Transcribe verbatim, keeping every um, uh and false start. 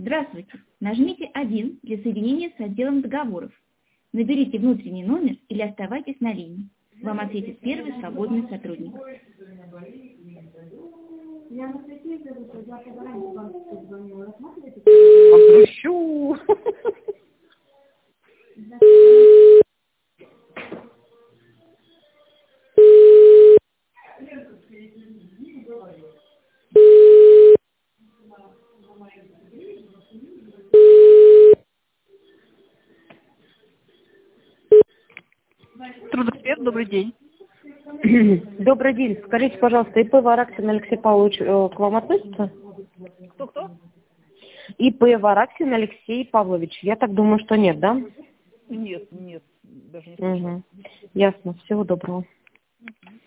Здравствуйте. Нажмите один для соединения с отделом договоров. Наберите внутренний номер или оставайтесь на линии. Вам ответит первый свободный сотрудник. Обращу. Трудоэксперт, добрый день. Добрый день. Скажите, пожалуйста, ИП Вараксин Алексей Павлович э, к вам относится? Кто-кто? ИП Вараксин Алексей Павлович. Я так думаю, что нет, да? Нет, нет, даже не слышала. Угу. Ясно. Всего доброго. Угу.